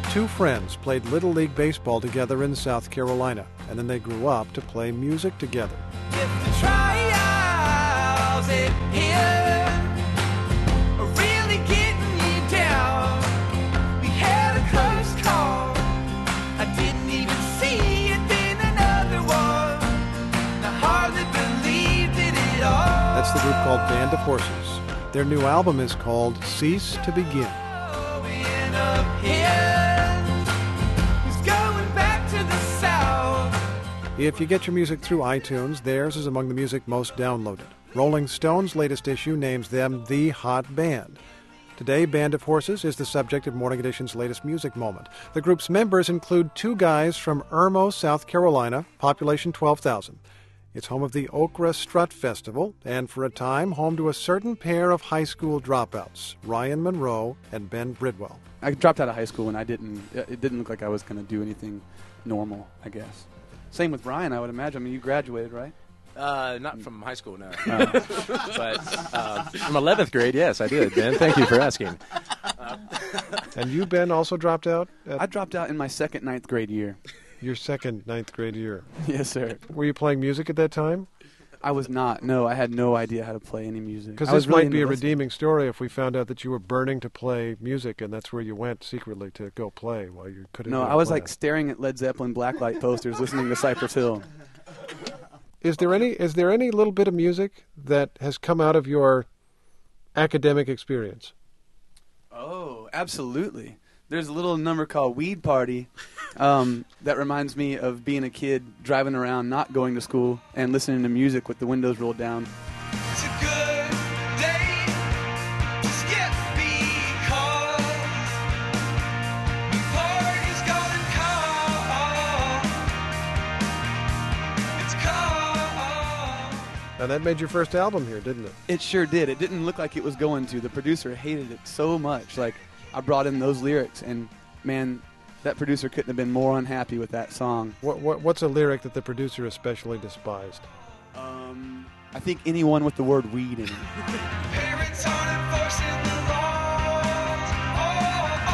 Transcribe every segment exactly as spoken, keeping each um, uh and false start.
two friends played Little League Baseball together in South Carolina, and then they grew up to play music together. If the trials in here are really getting you down, we had a close call. I didn't even see it, then another one. I hardly believed it at all. That's the group called Band of Horses. Their new album is called Cease to Begin. If you get your music through iTunes, theirs is among the music most downloaded. Rolling Stone's latest issue names them the hot band. Today, Band of Horses is the subject of Morning Edition's latest music moment. The group's members include two guys from Irmo, South Carolina, population twelve thousand. It's home of the Okra Strut Festival, and for a time, home to a certain pair of high school dropouts, Ryan Monroe and Ben Bridwell. I dropped out of high school, and I didn't. It didn't look like I was going to do anything normal, I guess. Same with Ryan, I would imagine. I mean, you graduated, right? Uh, not from high school, no. Uh, but uh, from eleventh grade, yes, I did, Ben. Thank you for asking. Uh, and you, Ben, also dropped out? At I dropped out in my second ninth grade year. Your second ninth grade year? Yes, sir. Were you playing music at that time? I was not. No, I had no idea how to play any music. Because this really might be a listening. redeeming story if we found out that you were burning to play music, and that's where you went secretly to go play while you couldn't. No, I was like staring at Led Zeppelin blacklight posters, listening to Cypress Hill. Is there any? Is there any little bit of music that has come out of your academic experience? Oh, absolutely. There's a little number called Weed Party um, that reminds me of being a kid driving around, not going to school, and listening to music with the windows rolled down. It's a good day to skip because the party's gonna call. It's called. And that made your first album here, didn't it? It sure did. It didn't look like it was going to. The producer hated it so much. Like, I brought in those lyrics, and, man, that producer couldn't have been more unhappy with that song. What, what What's a lyric that the producer especially despised? Um, I think anyone with the word weed in it. Parents aren't enforcing the laws. Oh,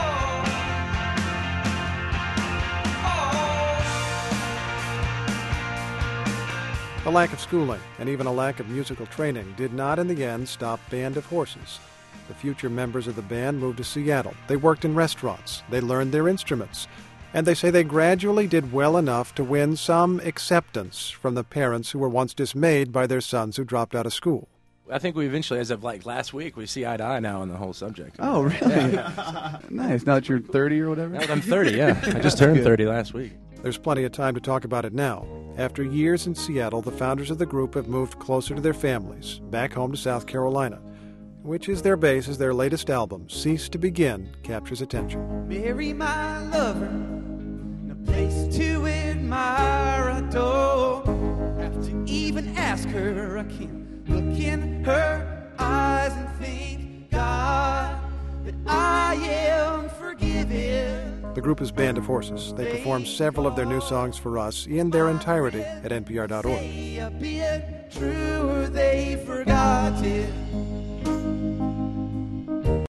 oh, oh. A lack of schooling and even a lack of musical training did not in the end stop Band of Horses. The future members of the band moved to Seattle. They worked in restaurants. They learned their instruments. And they say they gradually did well enough to win some acceptance from the parents who were once dismayed by their sons who dropped out of school. I think we eventually, as of like last week, we see eye to eye now on the whole subject. Oh, really? Yeah. Nice. Now that you're thirty or whatever? Now that I'm thirty, yeah. I just turned Good. thirty last week. There's plenty of time to talk about it now. After years in Seattle, the founders of the group have moved closer to their families, back home to South Carolina, which is their base as their latest album, Cease to Begin, captures attention. Mary, my lover, no place to admire, I don't have to even ask her. I can look in her eyes and think, God, that I am forgiven. The group is Band of Horses. They perform several of their new songs for us in their entirety at N P R dot org. A bit true, they forgot it.